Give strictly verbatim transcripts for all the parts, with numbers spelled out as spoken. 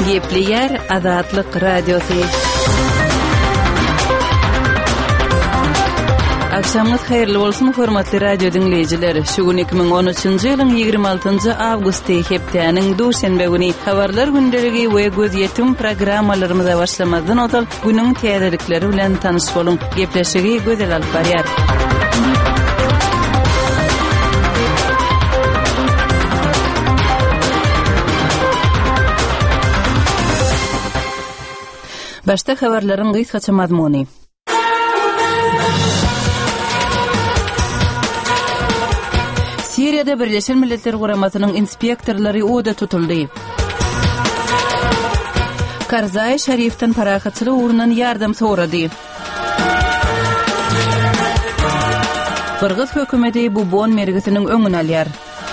Gepleyer Azatlyk Radiosu. Akşamınız hayırlı bolsun hormatly radio dinleyijiler. Şu gün iki bin on üçinji ýylyň ýygrimi altynjy awgusty hepdeniň duşanbe güni habarlar gündeligi we göz ýetim programmalarymyza başlamazdan otal günüň täzelikleri bilen tanyş boluň. Gepleşigi gözel alyp barýar. Başta habarlaryň gysgaça mazmuny. Siriýada Birleşen Milletler Guramasynyň inspektorlary oda tutuldy. Karzai Şerifden parahatçylyk ugrundan ýardam sorady. Kyrgyz hökümeti bu bon mergisiniň öňüne alýar.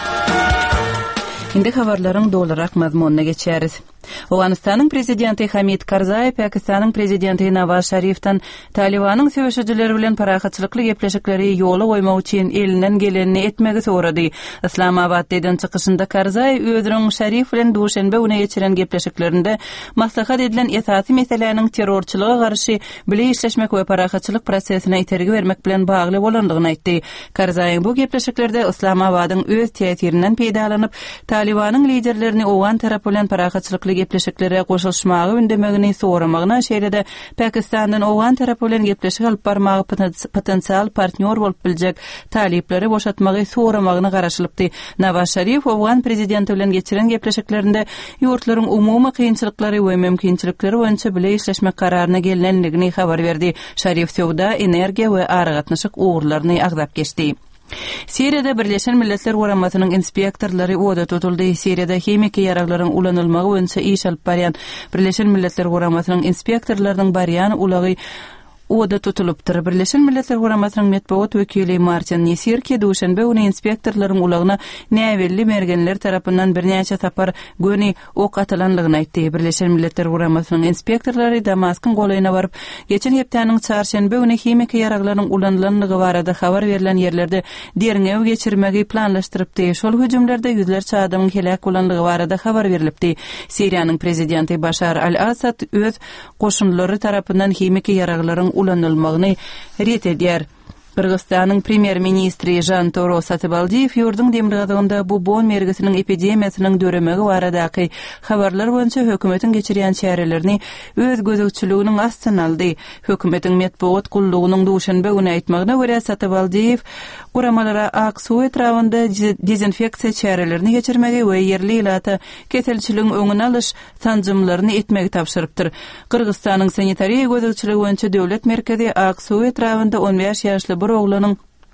Indi habarlaryň dolarak mazmununa geçeriz. Awganistanyň prezidenti Hamid Karzai Pakistanyň prezidenti Nawaz Şerifden Talibanyň söwüşçileri bilen parahatçylykly gepleşikleri ýola goýmak üçin elinden gelenini etmegi sorady. Islamabaddan çykyşynda Karzai özüniň Şerif bilen duşanbe güni geçiren gepleşiklerinde maslahat edilen esasy meselelerin terrorçylyga garşy birlik işleşmek we parahatçylyk prosesine itergi bermek bilen bagly bolandygyny aýtdy. Karzai bu gepleşiklerde Islamabadyň öz täsirinden peýdalanyp Talibanyň liderlerini Owgan tarapy bilen parahatçylykly gepleşiklere goşulmagy ündemegini soramagyna şeýlede Pakistandan Owgan tarapy bilen gepleşik alyp barmagy potensial partner bolup biljek talipleri boşatmagy soramagyny garaşylypdy. Nawaz Şerif Owgan prezidenti bilen geçiren gepleşiklerinde ýurtlaryň umumy kynçylyklary we mümkinçilikleri boýunça birlik işleşmek kararyna gelinenligini habar berdi. Şerif sowda, energiýa we aragatnaşyk ugurlaryny agdap geçdi. Siriýada Birleşen Milletler Guramasynyň inspektorlary oda tutuldy. Siriýada hemik ýaraglaryň ulanylmagy boýunça iş alyp barýan Birleşen Milletler Guramasynyň inspektorlarynyň barýany ulagy oda tutulupdyr. Birleşen Milletler Guramasynyň medeniýet wekili Martin Nesirki duşanbe güni inspektorlaryň ulagyna näwelli mergenler tarapyndan birnäçe tapar göni ok atylanlygyny aýtdy. Birleşen Milletler Guramasynyň inspektorlary Damaskyň golaýyna baryp, geçen hepdeniň çarşembe güni hemik ýaraglaryň ulanylanyny barada habar berilen ýerlerde derňew geçirmegi planlaşdyrypdy. Şol hüjümlerde ýüzlerçe adamyň helak bolanlygy barada habar berilipdi. Siriýanyň prezidenti Başar al-Asad öz goşunlary tarapyndan hemik ýaraglaryň ulanylmagyny ret edýär. Kırgızstanyň premier ministri Jan Toro Satybaldiýew ýurdun demlegazygynda bu bon mergisiniň epidemiýasynyň döremegi baradaky habarlar boýunça hökümetiň geçirýän çärelerini öz gözegçiliginiň astyna aldy. Hökümetiň medeniýet gullugynyň duşanbe güni aýtmagyna görä Satybaldiýew guramalara aksu etrawynda dezinfeksiýa çärelerini geçirmegi we ýerli ilata keselçiligiň öňüne alyş tanjymlaryny etmegi tapşyrypdyr. Kırgızstanyň sanitariýa gözegçiligi boýunça döwlet merkezi aksu etrawynda on beş ýaşly bir oglanyň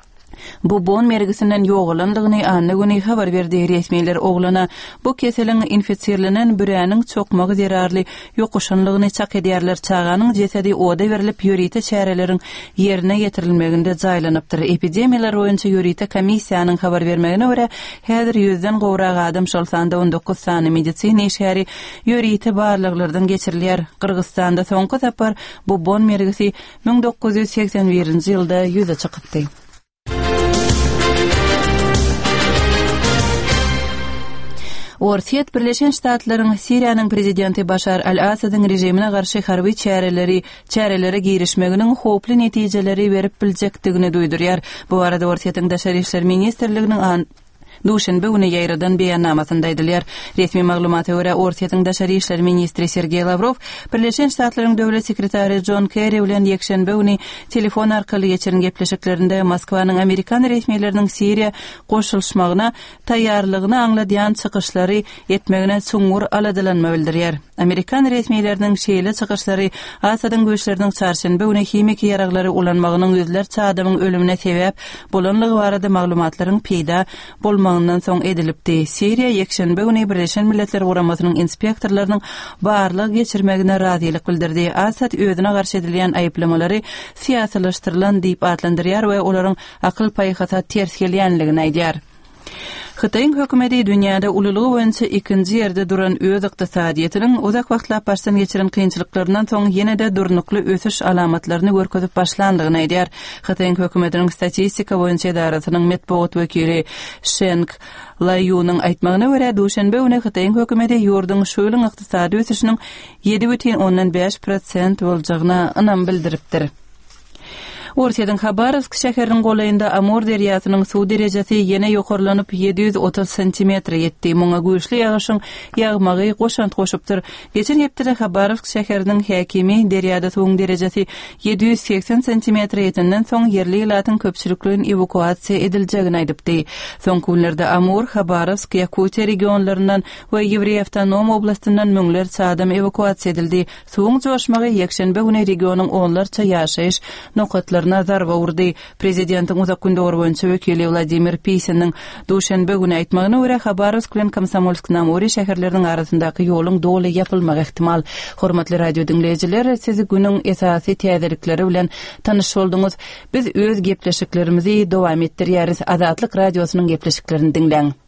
bu bon mergisinden ýogalandygyny anny güni habar berdi. Resmiýetler oglana bu keseliň infisirlenen büräniň çokmagy zerarly ýokuşanlygyny çak edýärler. Çaganyň jesedi oda berilip ýörite çäreleriň ýerine getirilmeginde jaýlanypdyr. Epidemiýalar boýunça ýörite komissiýanyň habar bermegine görä häzir ýüzden gowrak adam şol sanda on dokuz sany medisina işgäri ýörite barlyklardan geçirilýär. Kyrgyzstanda soňky tapar bu bon mergisi ming dokuz ýüz seksen birinji ýylda ýüze çykypdy. Orsiýet Birleşen Ştatlaryň Siriýanyň prezidenti Başar al-Asadyň rejimine garşy harby çäreleri, çärelere girişmeginiň hoply netijeleri berip biljekdigini duýdurýar. Bu arada Orsiýetiň Daşary işler ministrliginiň duşanbe güni ýaýradan beýannamasynda aýdylýar. Resmi maglumata görä Orsiýetiň Daşary işler ministri Sergey Lavrov Birleşen Ştatlaryň döwlet sekretary John Kerry bilen ýekşenbe güni telefon arkaly geçiren gepleşiklerinde Moskwanyň Amerikan resmiýetleriniň Siriýa goşulmagyna taýýarlygyny aňladýan çykyşlary etmegine çuňur aladylanma bildirýär. Amerikan resmiýetleriniň şeýle çykyşlary Asadyň göçleriniň çarşembe güni hemik ýaraglary ulanmagynyň ýüzlerçe adamyň ölümine sebäp bolanlygy barada maglumatlaryň peýda bolmagynyň soň edilipdi. Siriýa ýekşenbe güni Birleşen Milletler Guramasynyň inspektorlarynyň barlyk geçirmegine razylyk bildirdi. Asad özüne garşy edilýän aýyplamary siýasalaşdyrylan diýip atlandyrýar we olaryň akyl paýhata ters gelýänligini aýdýar. Xitayň hökümeti dünýäde ululugy boýunça ikinji ýerde duran öz ykdysadyetiniň uzak wagtlap başdan geçiren kynçylyklaryndan soň ýene-de durnukly ösüş alamatlaryny görkezip başlandygyny aýdýar. Xitayň hökümetiniň statistika boýunça idarasynyň metbuat wekili Sheng Layunyň aýtmagyna görä, duşanbe güni Xitayň hökümeti ýurdun şu ýylyň ykdysady ösüşiniň ýedi butun beş prosent boljagyna ynam bildiripdir. Ortadan Xabarovsk şäheriniň golayynda Amur derýasynyň suw derejesi ýene ýokarlanyp yedi yüz otuz santimetr ýetdi. Muňa güýçli ýagyşyň ýagmagy goşant goşupdyr. Geçen hepde Xabarovsk şäheriniň häkimi derýada suwuň derejesi yedi yüz seksen santimetr ýetinden soň yerli ýylatyň köpçülikligiň evakuasiýa ediljegini aýdypdy. Soňky günlerde Amur, Xabarovsk, Yakutiýa regionlaryndan we Ýewrey awtonom oblastyndan müňler sadam evakuasiýa edildi. Suwuň joşmagy ýekşenbe güni regionyň onlarça ýaşaýyş nokatlaryna nazar bawurdy. Prezidentiň uzak gündör boýunça wekili Vladimir Pisinin duşanbe güni aýtmagyna görä, Xabarovsk bilen Komsomolsk-na-Amur şäherleriniň arasyndaky ýoluň doly ýapylmagy ihtimal. Hormatly radio dinleýijiler, siz günüň esasy täzelikleri bilen tanyş bolduňyz. Biz öz gepleşiklerimizi dowam etdirýäris. Azatlyk radiosynyň gepleşiklerini dinleň.